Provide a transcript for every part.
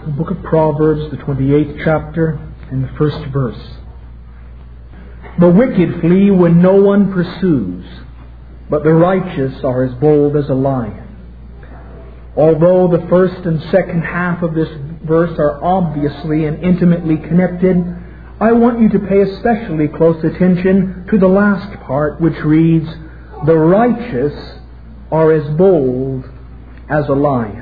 The book of Proverbs, the 28th chapter, and the first verse. The wicked flee when no one pursues, but the righteous are as bold as a lion. Although the first and second half of this verse are obviously and intimately connected, I want you to pay especially close attention to the last part, which reads, the righteous are as bold as a lion.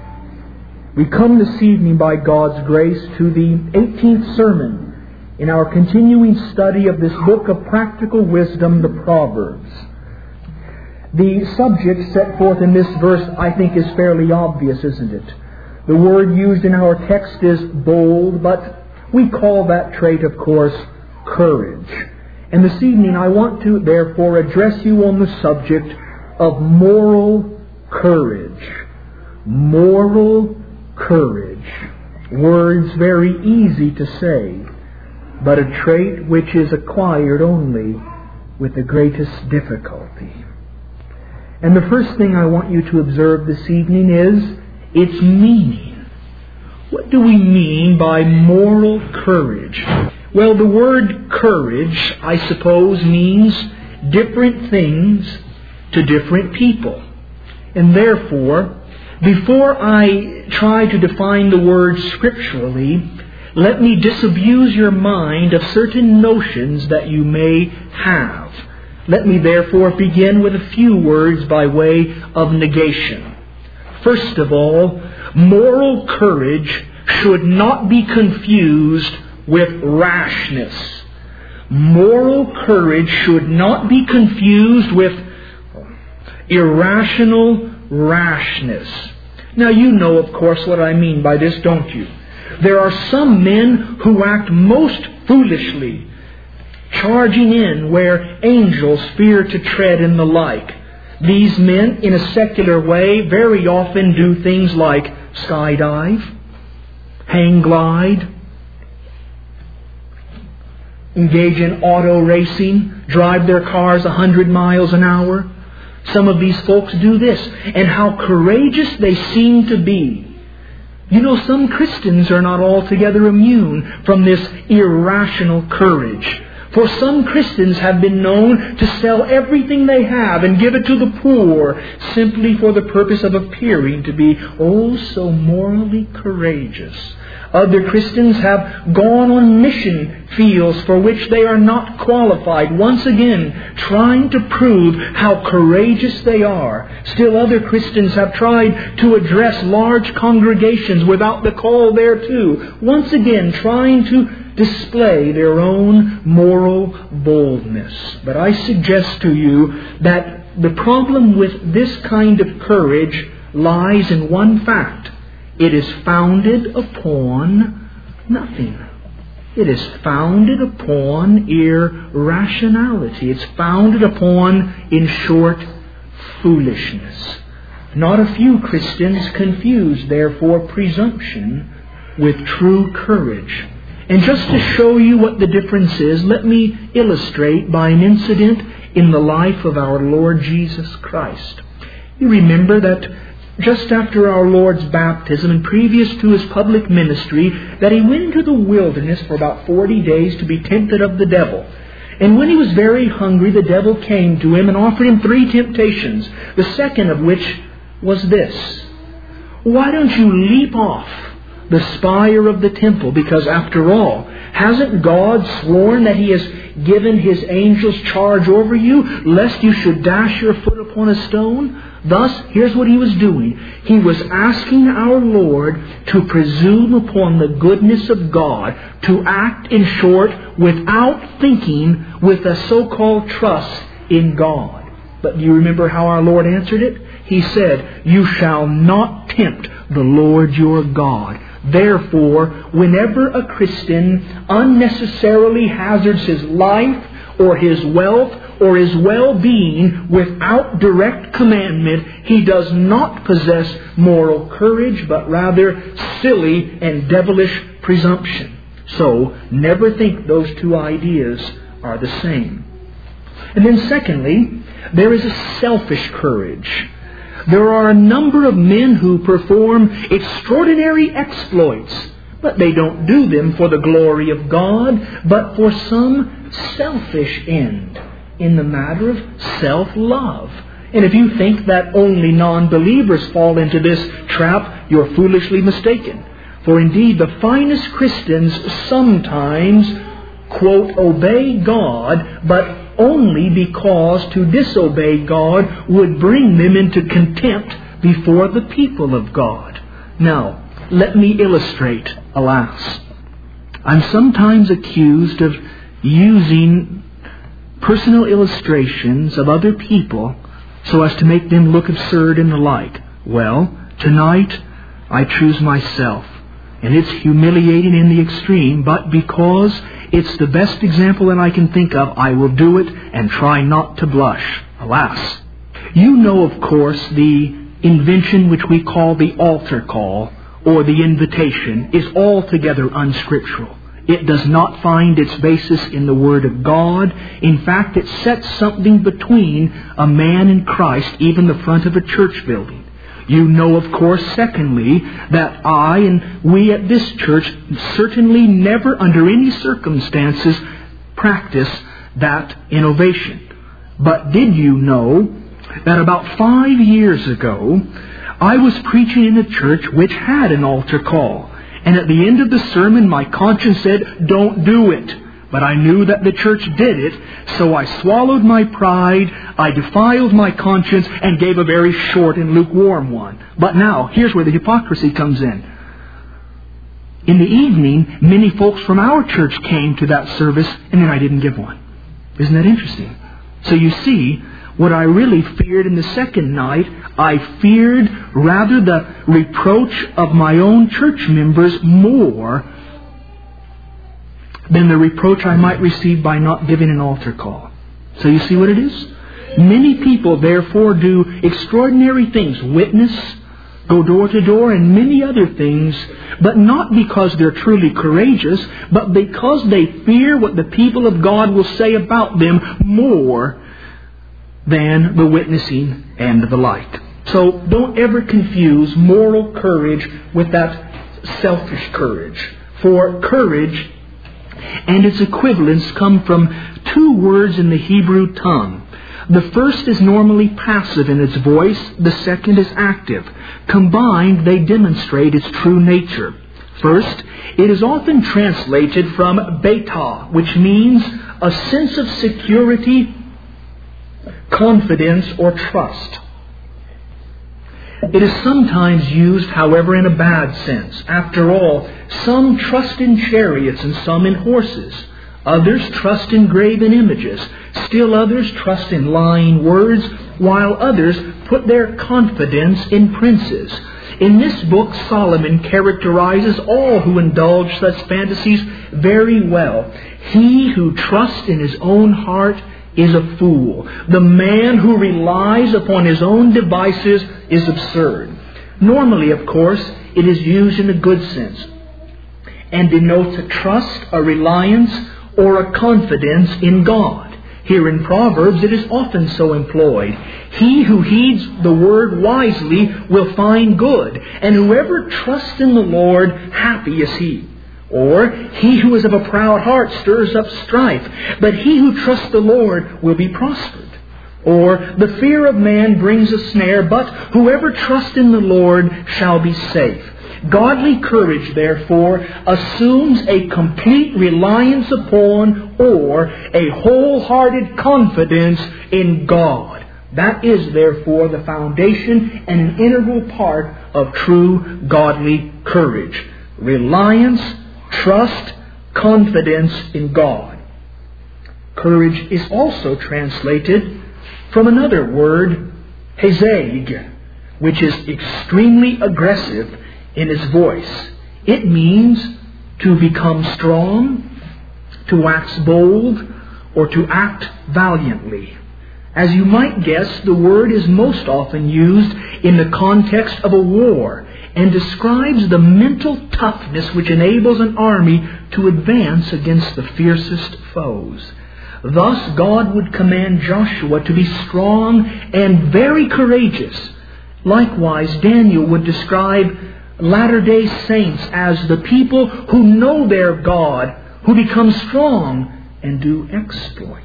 We come this evening by God's grace to the 18th sermon in our continuing study of this book of practical wisdom, the Proverbs. The subject set forth in this verse, I think, is fairly obvious, isn't it? The word used in our text is bold, but we call that trait, of course, courage. And this evening I want to, therefore, address you on the subject of moral courage. Moral courage. Words very easy to say, but a trait which is acquired only with the greatest difficulty. And the first thing I want you to observe this evening is its meaning. What do we mean by moral courage? Well, the word courage, I suppose, means different things to different people. And therefore, before I try to define the word scripturally, let me disabuse your mind of certain notions that you may have. Let me therefore begin with a few words by way of negation. First of all, moral courage should not be confused with rashness. Moral courage should not be confused with irrational rashness. Now you know, of course, what I mean by this, don't you? There are some men who act most foolishly, charging in where angels fear to tread and the like. These men, in a secular way, very often do things like skydive, hang glide, engage in auto racing, drive their cars 100 miles an hour. Some of these folks do this, and how courageous they seem to be. You know, some Christians are not altogether immune from this irrational courage. For some Christians have been known to sell everything they have and give it to the poor simply for the purpose of appearing to be oh so morally courageous. Other Christians have gone on mission fields for which they are not qualified, once again trying to prove how courageous they are. Still other Christians have tried to address large congregations without the call thereto, once again trying to display their own moral boldness. But I suggest to you that the problem with this kind of courage lies in one fact. It is founded upon nothing. It is founded upon irrationality. It's founded upon, in short, foolishness. Not a few Christians confuse, therefore, presumption with true courage. And just to show you what the difference is, let me illustrate by an incident in the life of our Lord Jesus Christ. You remember that just after our Lord's baptism and previous to His public ministry, that He went into the wilderness for about 40 days to be tempted of the devil. And when He was very hungry, the devil came to Him and offered Him 3 temptations, the second of which was this: why don't you leap off the spire of the temple? Because after all, hasn't God sworn that He has given His angels charge over you, lest you should dash your foot upon a stone? Thus, here's what He was doing. He was asking our Lord to presume upon the goodness of God, to act, in short, without thinking, with a so-called trust in God. But do you remember how our Lord answered it? He said, you shall not tempt the Lord your God. Therefore, whenever a Christian unnecessarily hazards his life or his wealth or his well-being without direct commandment, he does not possess moral courage, but rather silly and devilish presumption. So, never think those two ideas are the same. And then secondly, there is a selfish courage. There are a number of men who perform extraordinary exploits, but they don't do them for the glory of God, but for some selfish end in the matter of self-love. And if you think that only non-believers fall into this trap, you're foolishly mistaken. For indeed, the finest Christians sometimes, quote, obey God, but only because to disobey God would bring them into contempt before the people of God. Now, let me illustrate, alas. I'm sometimes accused of using personal illustrations of other people so as to make them look absurd and the like. Well, tonight I choose myself. And it's humiliating in the extreme, but because it's the best example that I can think of, I will do it and try not to blush. Alas. You know, of course, the invention which we call the altar call, or the invitation, is altogether unscriptural. It does not find its basis in the Word of God. In fact, it sets something between a man and Christ, even the front of a church building. You know, of course, secondly, that I and we at this church certainly never under any circumstances practice that innovation. But did you know that about 5 years ago, I was preaching in a church which had an altar call. And at the end of the sermon, my conscience said, don't do it. But I knew that the church did it, so I swallowed my pride, I defiled my conscience, and gave a very short and lukewarm one. But now, here's where the hypocrisy comes in. In the evening, many folks from our church came to that service, and then I didn't give one. Isn't that interesting? So you see, what I really feared in the second night, I feared rather the reproach of my own church members more than the reproach I might receive by not giving an altar call. So you see what it is? Many people, therefore, do extraordinary things, witness, go door to door, and many other things, but not because they're truly courageous, but because they fear what the people of God will say about them more than the witnessing and the like. So don't ever confuse moral courage with that selfish courage. For courage and its equivalents come from two words in the Hebrew tongue. The first is normally passive in its voice, the second is active. Combined, they demonstrate its true nature. First, it is often translated from beta, which means a sense of security, confidence, or trust. It is sometimes used, however, in a bad sense. After all, some trust in chariots and some in horses. Others trust in graven images. Still others trust in lying words, while others put their confidence in princes. In this book, Solomon characterizes all who indulge such fantasies very well. He who trusts in his own heart is a fool. The man who relies upon his own devices is absurd. Normally, of course, it is used in a good sense and denotes a trust, a reliance, or a confidence in God. Here in Proverbs, it is often so employed. He who heeds the word wisely will find good, and whoever trusts in the Lord, happy is he. Or, he who is of a proud heart stirs up strife, but he who trusts the Lord will be prospered. Or, the fear of man brings a snare, but whoever trusts in the Lord shall be safe. Godly courage, therefore, assumes a complete reliance upon or a wholehearted confidence in God. That is, therefore, the foundation and an integral part of true godly courage. Reliance, trust, confidence in God. Courage is also translated from another word, hezeg, which is extremely aggressive in its voice. It means to become strong, to wax bold, or to act valiantly. As you might guess, the word is most often used in the context of a war and describes the mental toughness which enables an army to advance against the fiercest foes. Thus, God would command Joshua to be strong and very courageous, Likewise, Daniel would describe Latter-day Saints as the people who know their God, who become strong and do exploits.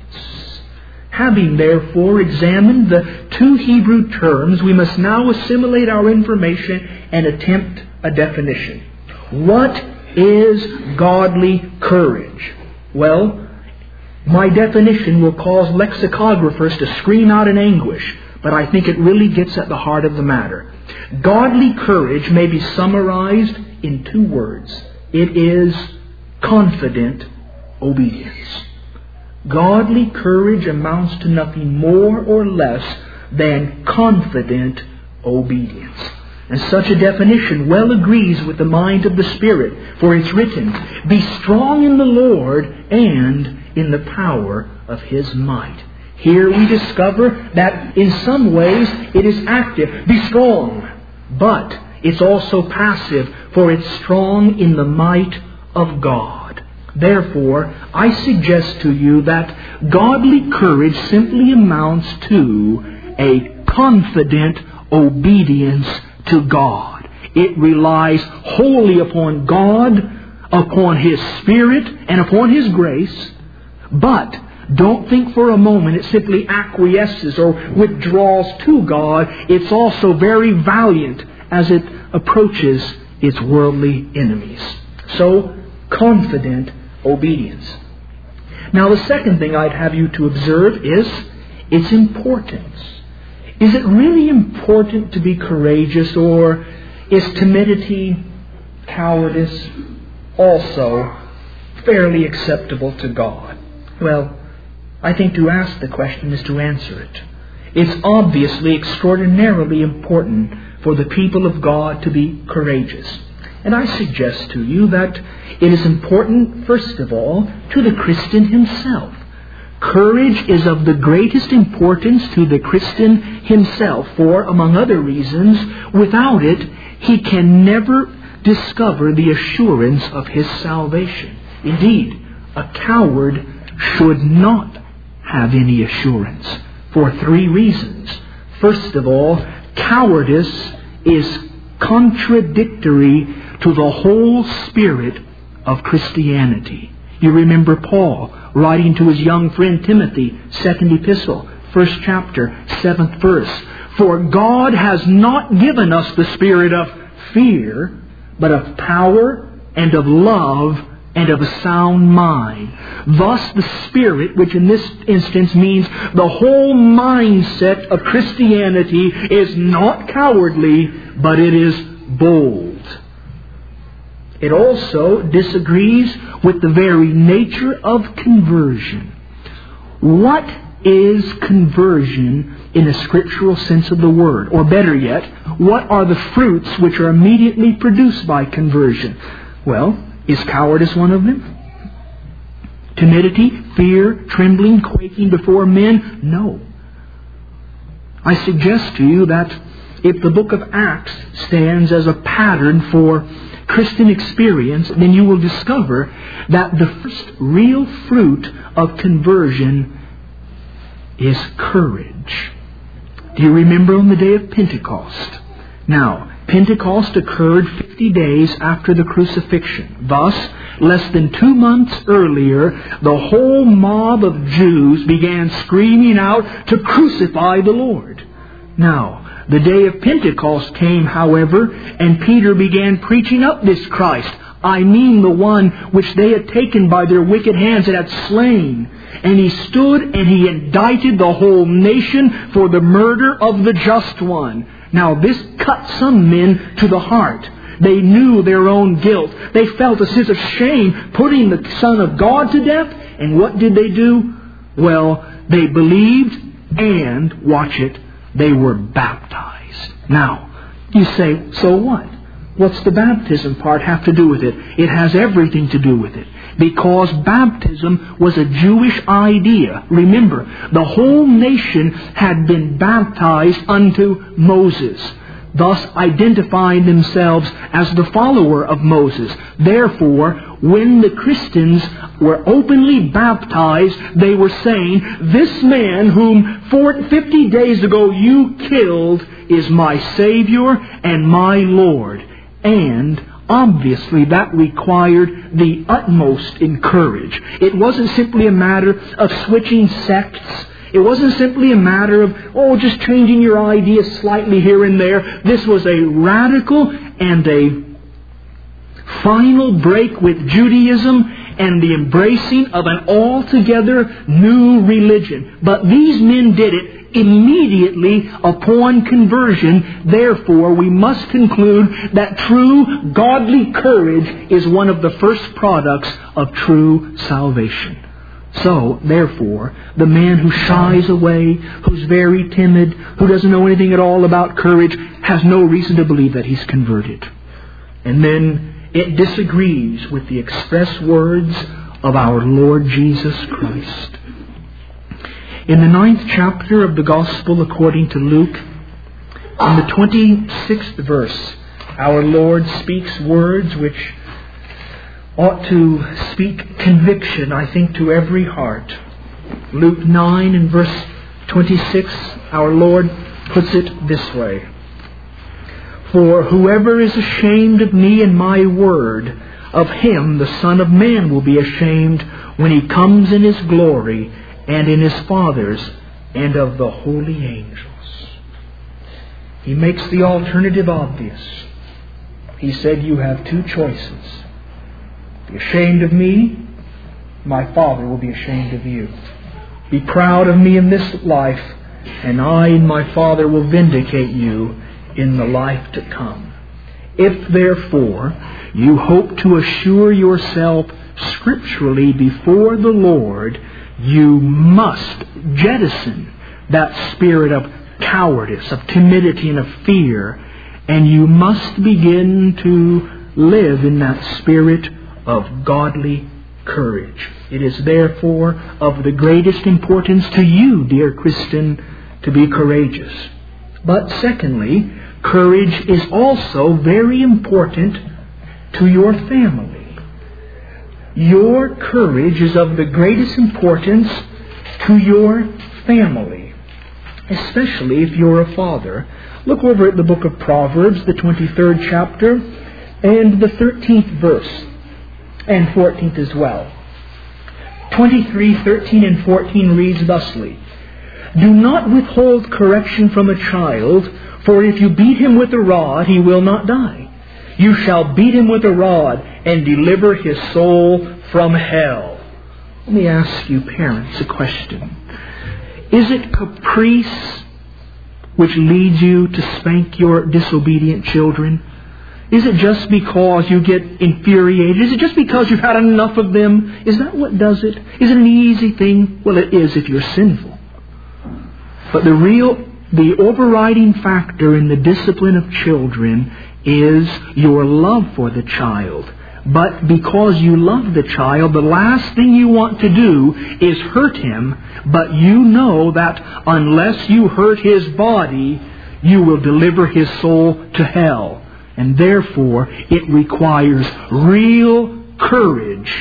Having therefore examined the two Hebrew terms, we must now assimilate our information and attempt a definition. What is godly courage? Well, my definition will cause lexicographers to scream out in anguish, but I think it really gets at the heart of the matter. Godly courage may be summarized in two words. It is confident obedience. Godly courage amounts to nothing more or less than confident obedience. And such a definition well agrees with the mind of the Spirit, for it's written, "Be strong in the Lord and in the power of His might." Here we discover that in some ways it is active. Be strong. But it's also passive, for it's strong in the might of God. Therefore, I suggest to you that godly courage simply amounts to a confident obedience to God. It relies wholly upon God, upon His Spirit, and upon His grace. But don't think for a moment it simply acquiesces or withdraws to God. It's also very valiant as it approaches its worldly enemies. So, confident obedience. Now, the second thing I'd have you to observe is its importance. Is it really important to be courageous, or is timidity, cowardice also fairly acceptable to God? Well, I think to ask the question is to answer it. It's obviously extraordinarily important for the people of God to be courageous. And I suggest to you that it is important, first of all, to the Christian himself. Courage is of the greatest importance to the Christian himself, for, among other reasons, without it, he can never discover the assurance of his salvation. Indeed, a coward should not have any assurance, for three reasons. First of all, cowardice is contradictory to the whole spirit of Christianity. You remember Paul writing to his young friend Timothy, 2nd Epistle, 1st chapter, 7th verse. "For God has not given us the spirit of fear, but of power and of love and of a sound mind." Thus the Spirit, which in this instance means the whole mindset of Christianity, is not cowardly, but it is bold. It also disagrees with the very nature of conversion. What is conversion in a scriptural sense of the word? Or better yet, what are the fruits which are immediately produced by conversion? Well, is cowardice one of them? Timidity, fear, trembling, quaking before men? No. I suggest to you that if the book of Acts stands as a pattern for Christian experience, then you will discover that the first real fruit of conversion is courage. Do you remember on the day of Pentecost? Now, Pentecost occurred 50 days after the crucifixion. Thus, less than 2 months earlier, the whole mob of Jews began screaming out to crucify the Lord. Now, the day of Pentecost came, however, and Peter began preaching up this Christ. I mean the one which they had taken by their wicked hands and had slain. And he stood and he indicted the whole nation for the murder of the just one. Now this cut some men to the heart. They knew their own guilt. They felt a sense of shame putting the Son of God to death. And what did they do? Well, they believed and, watch it, they were baptized. Now, you say, so what? What's the baptism part have to do with it? It has everything to do with it. Because baptism was a Jewish idea. Remember, the whole nation had been baptized unto Moses. thus identifying themselves as the follower of Moses. Therefore, when the Christians were openly baptized, they were saying, "This man whom 50 days ago you killed is my Savior and my Lord." And obviously that required the utmost in courage. It wasn't simply a matter of switching sects. It wasn't simply a matter of, just changing your ideas slightly here and there. This was a radical and a final break with Judaism and the embracing of an altogether new religion. But these men did it immediately upon conversion. Therefore, we must conclude that true godly courage is one of the first products of true salvation. So, therefore, the man who shies away, who's very timid, who doesn't know anything at all about courage, has no reason to believe that he's converted. And then it disagrees with the express words of our Lord Jesus Christ. In the 9th chapter of the Gospel according to Luke, in the 26th verse, our Lord speaks words which ought to speak conviction, I think, to every heart. Luke 9 and verse 26, our Lord puts it this way: "For whoever is ashamed of me and my word, of him the Son of Man will be ashamed when he comes in his glory and in his Father's and of the holy angels." He makes the alternative obvious. He said, you have two choices. Be ashamed of me, my Father will be ashamed of you. Be proud of me in this life, and I and my Father will vindicate you in the life to come. If, therefore, you hope to assure yourself scripturally before the Lord, you must jettison that spirit of cowardice, of timidity, and of fear, and you must begin to live in that spirit of godly courage. It is therefore of the greatest importance to you, dear Christian, to be courageous. But secondly, courage is also very important to your family. Your courage is of the greatest importance to your family, especially if you're a father. Look over at the book of Proverbs, the 23rd chapter, and the 13th verse, and 14th as well. 23, 13, and 14 reads thusly: "Do not withhold correction from a child, for if you beat him with a rod, he will not die. You shall beat him with a rod and deliver his soul from hell." Let me ask you, parents, a question. Is it caprice which leads you to spank your disobedient children? Is it just because you get infuriated? Is it just because you've had enough of them? Is that what does it? Is it an easy thing? Well, it is if you're sinful. But the overriding factor in the discipline of children is your love for the child. But because you love the child, the last thing you want to do is hurt him. But you know that unless you hurt his body, you will deliver his soul to hell. And therefore, it requires real courage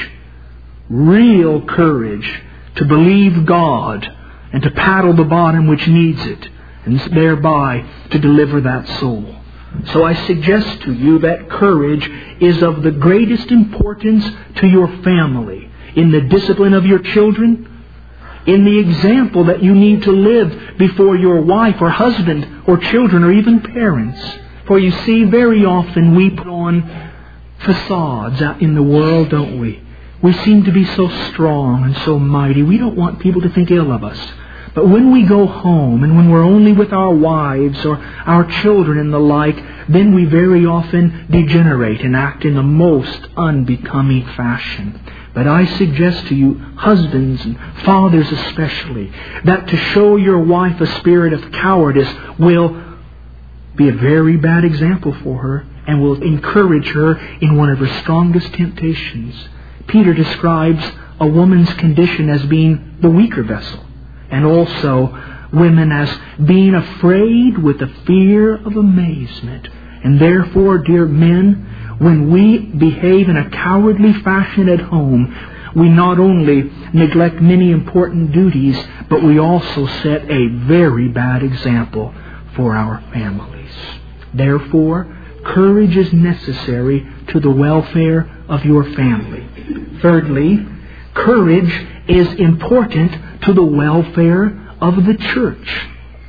to believe God and to paddle the bottom which needs it, and thereby to deliver that soul. So I suggest to you that courage is of the greatest importance to your family, in the discipline of your children, in the example that you need to live before your wife or husband or children or even parents. For you see, very often we put on facades out in the world, don't we? We seem to be so strong and so mighty. We don't want people to think ill of us. But when we go home and when we're only with our wives or our children and the like, then we very often degenerate and act in the most unbecoming fashion. But I suggest to you, husbands and fathers especially, that to show your wife a spirit of cowardice will be a very bad example for her and will encourage her in one of her strongest temptations. Peter describes a woman's condition as being the weaker vessel, and also women as being afraid with the fear of amazement. And therefore, dear men, when we behave in a cowardly fashion at home, we not only neglect many important duties, but we also set a very bad example for our families. Therefore, courage is necessary to the welfare of your family. Thirdly, courage is important to the welfare of the church.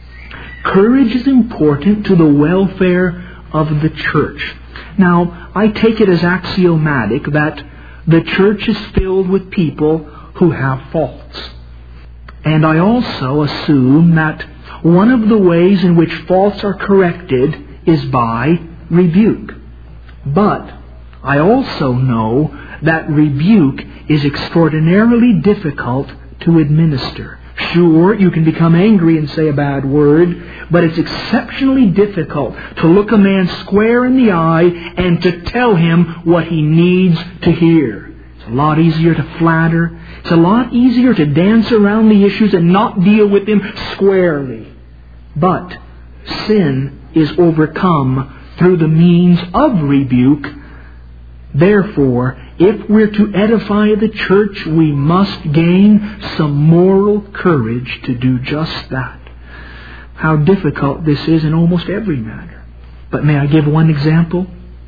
Courage is important to the welfare of the church. Now, I take it as axiomatic that the church is filled with people who have faults. And I also assume that one of the ways in which faults are corrected is by rebuke. But I also know that rebuke is extraordinarily difficult to administer. Sure, you can become angry and say a bad word, but it's exceptionally difficult to look a man square in the eye and to tell him what he needs to hear. It's a lot easier to flatter. It's a lot easier to dance around the issues and not deal with them squarely. But sin is overcome through the means of rebuke. Therefore, if we're to edify the church, we must gain some moral courage to do just that. How difficult this is in almost every matter. But may I give one example?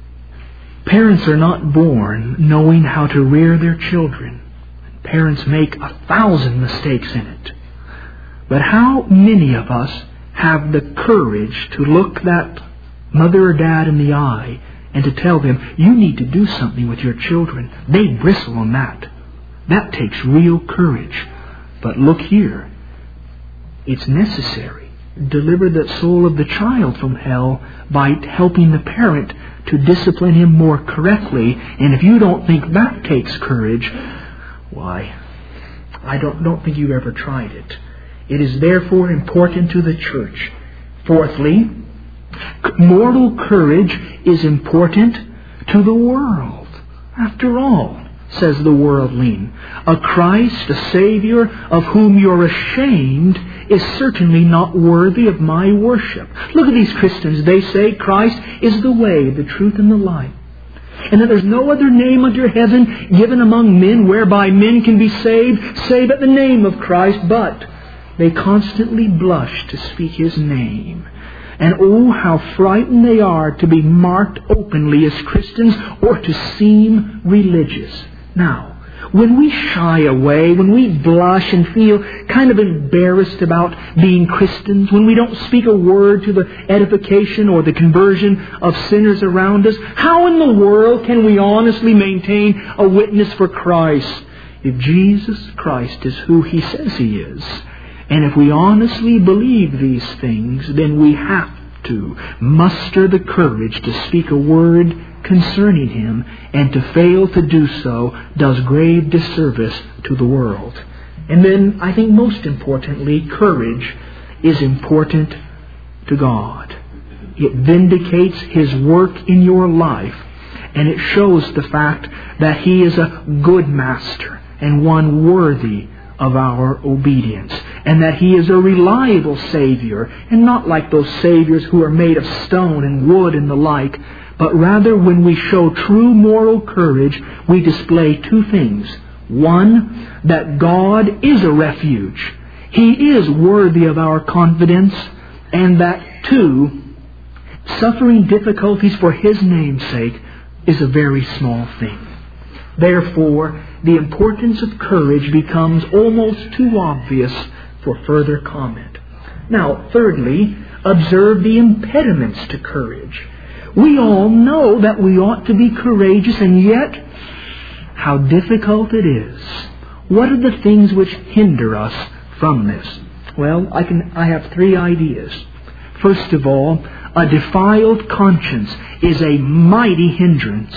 Parents are not born knowing how to rear their children. Parents make 1,000 mistakes in it. But how many of us have the courage to look that mother or dad in the eye and to tell them, you need to do something with your children? They bristle on that. That takes real courage. But look here. It's necessary. Deliver the soul of the child from hell by helping the parent to discipline him more correctly. And if you don't think that takes courage, why, I don't think you've ever tried it. It is therefore important to the church. Fourthly, moral courage is important to the world. After all, says the worldling, a Christ, a Savior, of whom you're ashamed, is certainly not worthy of my worship. Look at these Christians. They say Christ is the way, the truth, and the life. And that there's no other name under heaven given among men whereby men can be saved, save at the name of Christ. But they constantly blush to speak His name. And oh, how frightened they are to be marked openly as Christians or to seem religious. Now, when we shy away, when we blush and feel kind of embarrassed about being Christians, when we don't speak a word to the edification or the conversion of sinners around us, how in the world can we honestly maintain a witness for Christ if Jesus Christ is who He says He is? And if we honestly believe these things, then we have to muster the courage to speak a word concerning Him, and to fail to do so does grave disservice to the world. And then, I think most importantly, courage is important to God. It vindicates His work in your life, and it shows the fact that He is a good master and one worthy of our obedience, and that He is a reliable Savior, and not like those Saviors who are made of stone and wood and the like, but rather when we show true moral courage, we display two things. One, that God is a refuge. He is worthy of our confidence, and that, two, suffering difficulties for His name's sake is a very small thing. Therefore, the importance of courage becomes almost too obvious for further comment. Now, thirdly, observe the impediments to courage. We all know that we ought to be courageous, and yet, how difficult it is. What are the things which hinder us from this? Well, I have three ideas. First of all, a defiled conscience is a mighty hindrance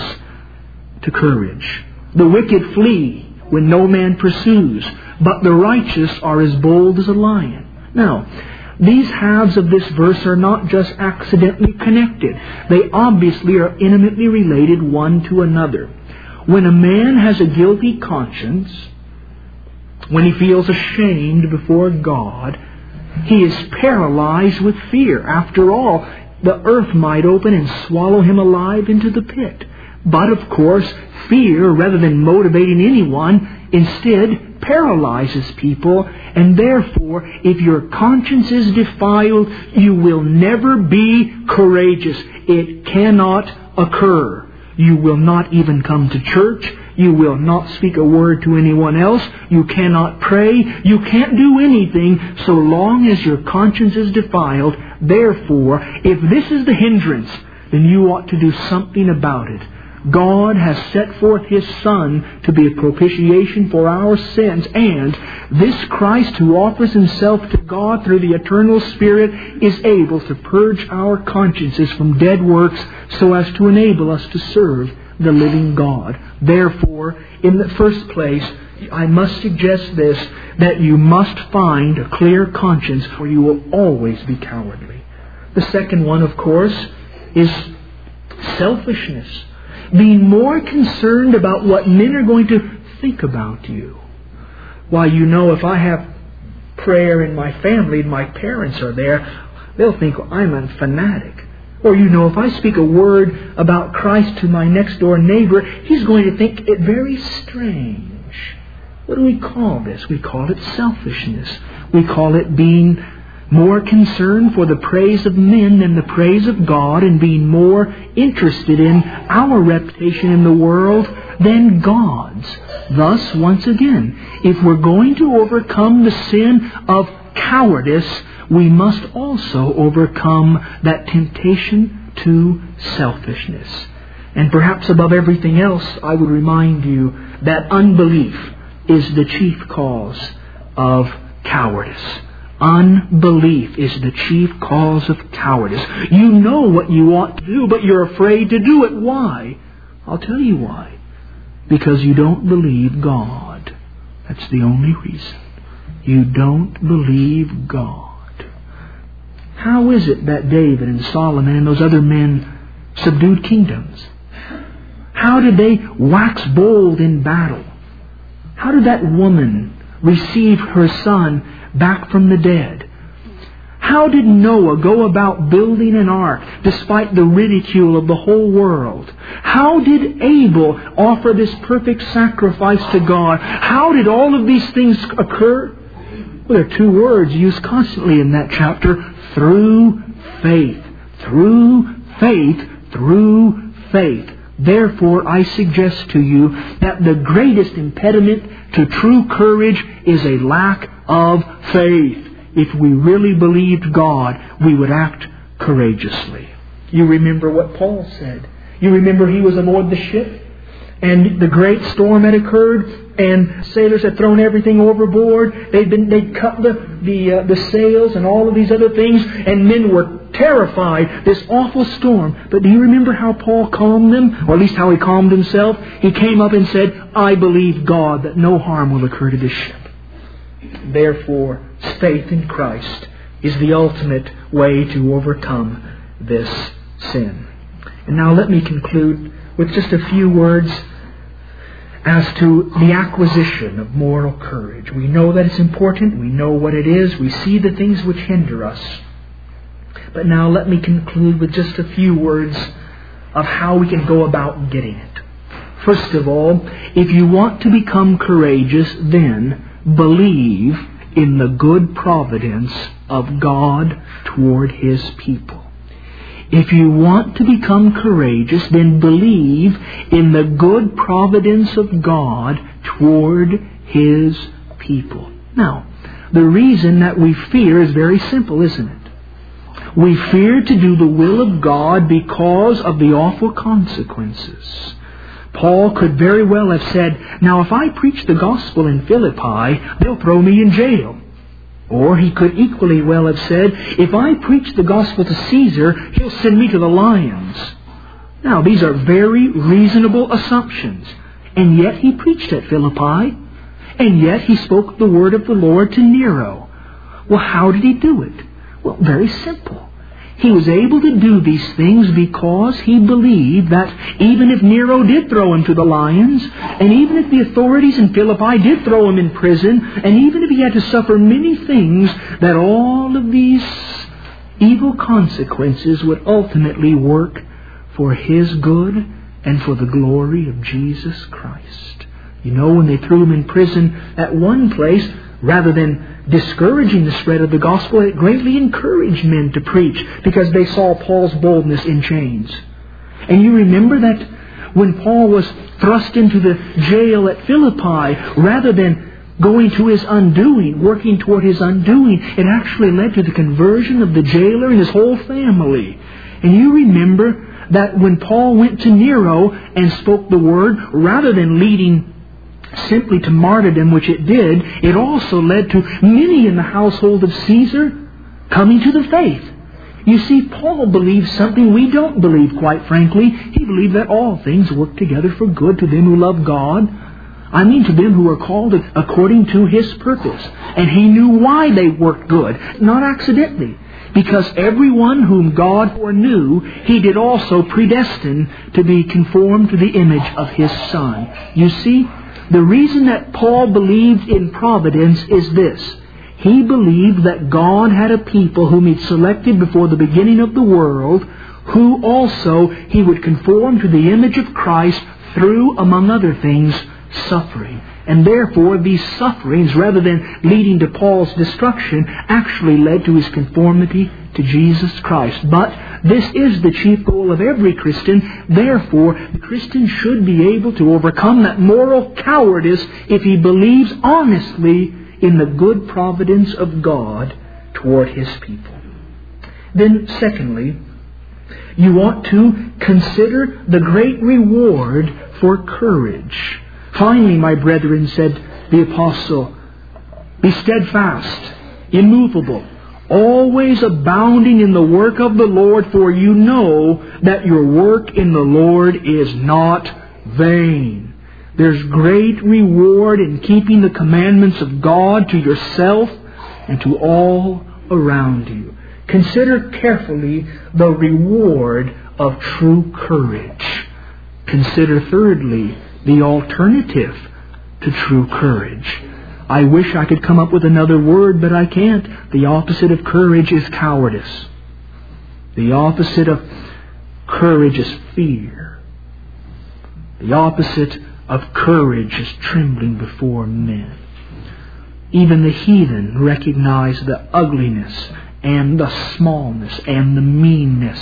to courage. The wicked flee when no man pursues, but the righteous are as bold as a lion. Now, these halves of this verse are not just accidentally connected. They obviously are intimately related one to another. When a man has a guilty conscience, when he feels ashamed before God, He is paralyzed with fear. After all, the earth might open and swallow him alive into the pit. But, of course, fear, rather than motivating anyone, instead paralyzes people. And therefore, if your conscience is defiled, you will never be courageous. It cannot occur. You will not even come to church. You will not speak a word to anyone else. You cannot pray. You can't do anything so long as your conscience is defiled. Therefore, if this is the hindrance, then you ought to do something about it. God has set forth His Son to be a propitiation for our sins, and this Christ who offers Himself to God through the eternal Spirit is able to purge our consciences from dead works so as to enable us to serve the living God. Therefore, in the first place, I must suggest this, that you must find a clear conscience or you will always be cowardly. The second one, of course, is selfishness. Being more concerned about what men are going to think about you. Why, you know, if I have prayer in my family and my parents are there, they'll think I'm a fanatic. Or, you know, if I speak a word about Christ to my next door neighbor, he's going to think it very strange. What do we call this? We call it selfishness. We call it being more concerned for the praise of men than the praise of God, and being more interested in our reputation in the world than God's. Thus, once again, if we're going to overcome the sin of cowardice, we must also overcome that temptation to selfishness. And perhaps above everything else, I would remind you that unbelief is the chief cause of cowardice. Unbelief is the chief cause of cowardice. You know what you ought to do, but you're afraid to do it. Why? I'll tell you why. Because you don't believe God. That's the only reason. You don't believe God. How is it that David and Solomon and those other men subdued kingdoms? How did they wax bold in battle? How did that woman receive her son back from the dead? How did Noah go about building an ark despite the ridicule of the whole world? How did Abel offer this perfect sacrifice to God? How did all of these things occur? Well, there are two words used constantly in that chapter: through faith. Through faith. Through faith. Therefore, I suggest to you that the greatest impediment to true courage is a lack of faith. If we really believed God, we would act courageously. You remember what Paul said. You remember he was aboard the ship, and the great storm had occurred, and sailors had thrown everything overboard. They'd cut the sails and all of these other things, and men were terrified, this awful storm. But do you remember how Paul calmed them? Or at least how he calmed himself? He came up and said, I believe God that no harm will occur to this ship. Therefore, faith in Christ is the ultimate way to overcome this sin. And now let me conclude with just a few words as to the acquisition of moral courage. We know that it's important. We know what it is. We see the things which hinder us. But now let me conclude with just a few words of how we can go about getting it. First of all, if you want to become courageous, then believe in the good providence of God toward His people. If you want to become courageous, then believe in the good providence of God toward His people. Now, the reason that we fear is very simple, isn't it? We fear to do the will of God because of the awful consequences. Paul could very well have said, now if I preach the gospel in Philippi, they'll throw me in jail. Or he could equally well have said, if I preach the gospel to Caesar, he'll send me to the lions. Now, these are very reasonable assumptions. And yet he preached at Philippi. And yet he spoke the word of the Lord to Nero. Well, how did he do it? Well, very simple. He was able to do these things because he believed that even if Nero did throw him to the lions, and even if the authorities in Philippi did throw him in prison, and even if he had to suffer many things, that all of these evil consequences would ultimately work for his good and for the glory of Jesus Christ. You know, when they threw him in prison at one place, rather than discouraging the spread of the gospel, it greatly encouraged men to preach because they saw Paul's boldness in chains. And you remember that when Paul was thrust into the jail at Philippi, rather than going to his undoing, working toward his undoing, it actually led to the conversion of the jailer and his whole family. And you remember that when Paul went to Nero and spoke the word, rather than leading simply to martyrdom, which it did, it also led to many in the household of Caesar coming to the faith. You see, Paul believed something we don't believe, quite frankly. He believed that all things work together for good to them who love God. I mean to them who are called according to His purpose. And he knew why they worked good, not accidentally. Because everyone whom God foreknew, He did also predestine to be conformed to the image of His Son. You see, the reason that Paul believed in providence is this. He believed that God had a people whom He'd selected before the beginning of the world, who also He would conform to the image of Christ through, among other things, suffering. And therefore, these sufferings, rather than leading to Paul's destruction, actually led to his conformity to Jesus Christ. But this is the chief goal of every Christian. Therefore, the Christian should be able to overcome that moral cowardice if he believes honestly in the good providence of God toward His people. Then, secondly, you ought to consider the great reward for courage. Finally, my brethren, said the apostle, be steadfast, immovable, always abounding in the work of the Lord, for you know that your work in the Lord is not vain. There's great reward in keeping the commandments of God to yourself and to all around you. Consider carefully the reward of true courage. Consider thirdly the alternative to true courage. I wish I could come up with another word, but I can't. The opposite of courage is cowardice. The opposite of courage is fear. The opposite of courage is trembling before men. Even the heathen recognize the ugliness and the smallness and the meanness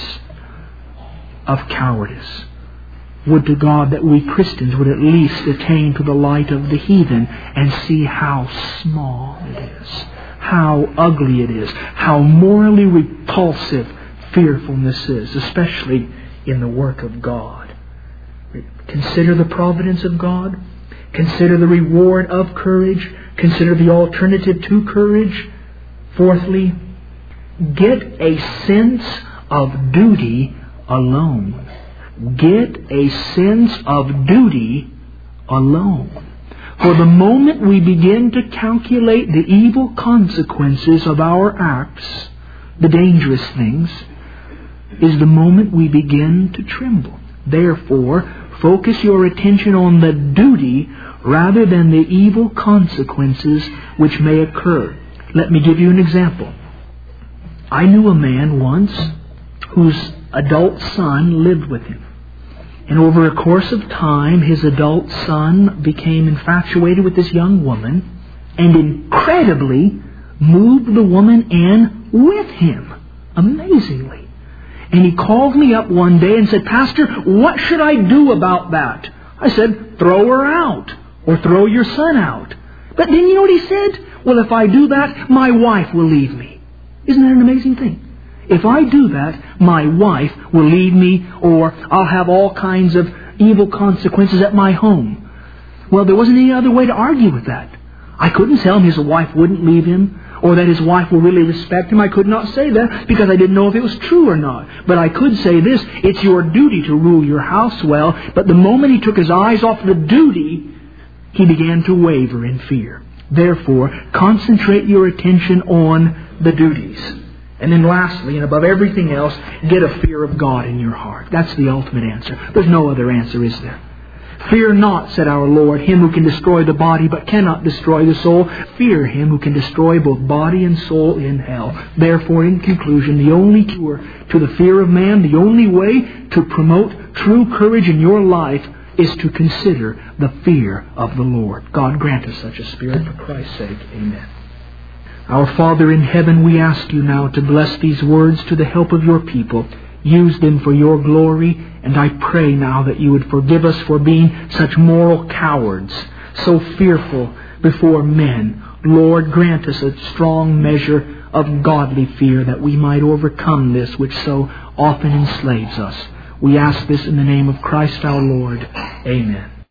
of cowardice. Would to God that we Christians would at least attain to the light of the heathen and see how small it is, how ugly it is, how morally repulsive fearfulness is, especially in the work of God. Consider the providence of God. Consider the reward of courage. Consider the alternative to courage. Fourthly, get a sense of duty alone. Get a sense of duty alone. For the moment we begin to calculate the evil consequences of our acts, the dangerous things, is the moment we begin to tremble. Therefore, focus your attention on the duty rather than the evil consequences which may occur. Let me give you an example. I knew a man once whose adult son lived with him. And over a course of time, his adult son became infatuated with this young woman and incredibly moved the woman in with him. Amazingly. And he called me up one day and said, Pastor, what should I do about that? I said, throw her out or throw your son out. But then you know what he said? Well, if I do that, my wife will leave me. Isn't that an amazing thing? If I do that, my wife will leave me, or I'll have all kinds of evil consequences at my home. Well, there wasn't any other way to argue with that. I couldn't tell him his wife wouldn't leave him, or that his wife will really respect him. I could not say that because I didn't know if it was true or not. But I could say this, it's your duty to rule your house well. But the moment he took his eyes off the duty, he began to waver in fear. Therefore, concentrate your attention on the duties. And then lastly, and above everything else, get a fear of God in your heart. That's the ultimate answer. There's no other answer, is there? Fear not, said our Lord, him who can destroy the body but cannot destroy the soul. Fear him who can destroy both body and soul in hell. Therefore, in conclusion, the only cure to the fear of man, the only way to promote true courage in your life is to consider the fear of the Lord. God grant us such a spirit for Christ's sake. Amen. Our Father in heaven, we ask you now to bless these words to the help of your people. Use them for your glory, and I pray now that you would forgive us for being such moral cowards, so fearful before men. Lord, grant us a strong measure of godly fear that we might overcome this which so often enslaves us. We ask this in the name of Christ our Lord. Amen.